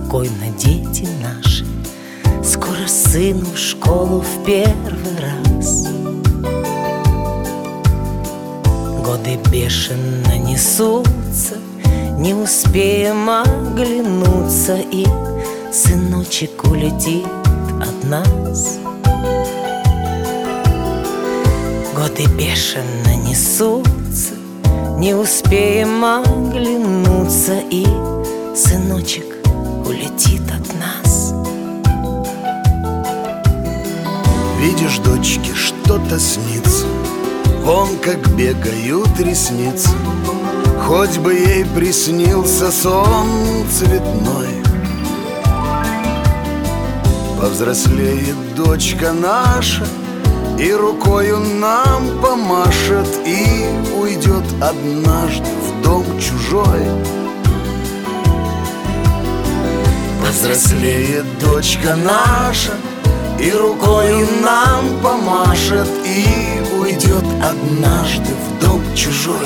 спокойно, дети наши. Скоро сыну в школу в первый раз. Годы бешено несутся, не успеем оглянуться, и сыночек улетит от нас. Годы бешено несутся, не успеем оглянуться, и сыночек улетит от нас. Видишь, дочке что-то снится, вон как бегают ресницы. Хоть бы ей приснился сон цветной. Повзрослеет дочка наша, и рукою нам помашет, и уйдет однажды в дом чужой. Повзрослеет дочка наша, и рукою нам помашет, и уйдет однажды в дом чужой.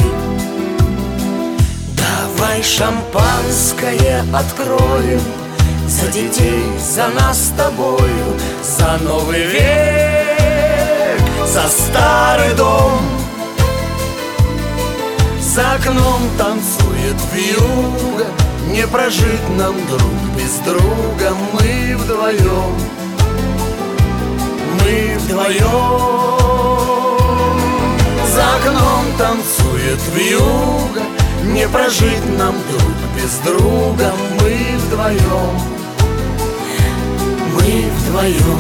Давай шампанское откроем за детей, за нас с тобою, за новый век, за старый дом. За окном танцует вьюга, не прожить нам друг без друга. Мы вдвоем, мы вдвоем. За окном танцует вьюга, не прожить нам друг без друга. Мы вдвоем, мы вдвоем.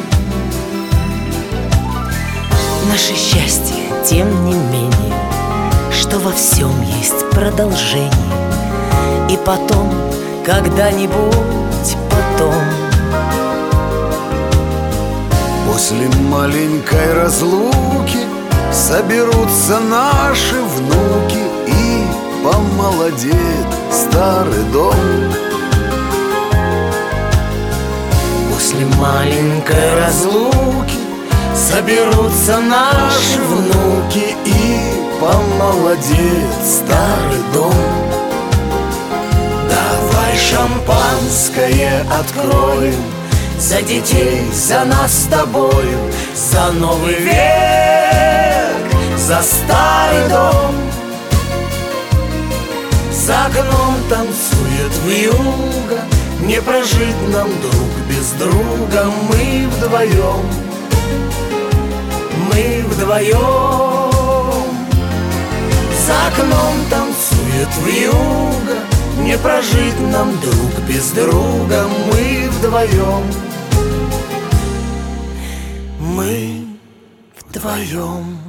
Наше счастье, тем не менее, что во всем есть продолжение. И потом, когда-нибудь потом, после маленькой разлуки соберутся наши внуки, и помолодеет старый дом. после маленькой разлуки соберутся наши внуки, и помолодеет старый дом. давай шампанское откроем за детей, за нас с тобою, за новый век, за старый дом. За окном танцует вьюга, не прожить нам друг без друга. Мы вдвоем, мы вдвоем. За окном танцует вьюга, не прожить нам друг без друга. Мы вдвоем, мы вдвоем.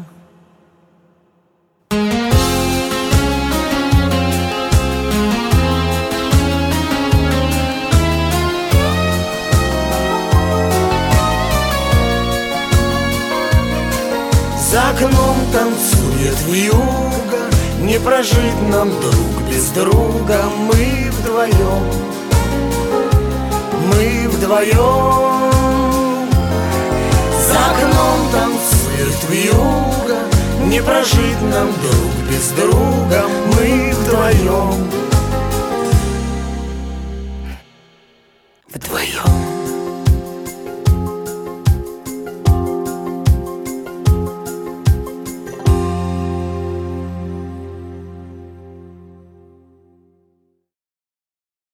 За окном танцует вьюга, не прожить нам друг без друга. Мы вдвоем, мы вдвоем. За окном танцует вьюга, не прожить нам друг без друга. Мы вдвоем,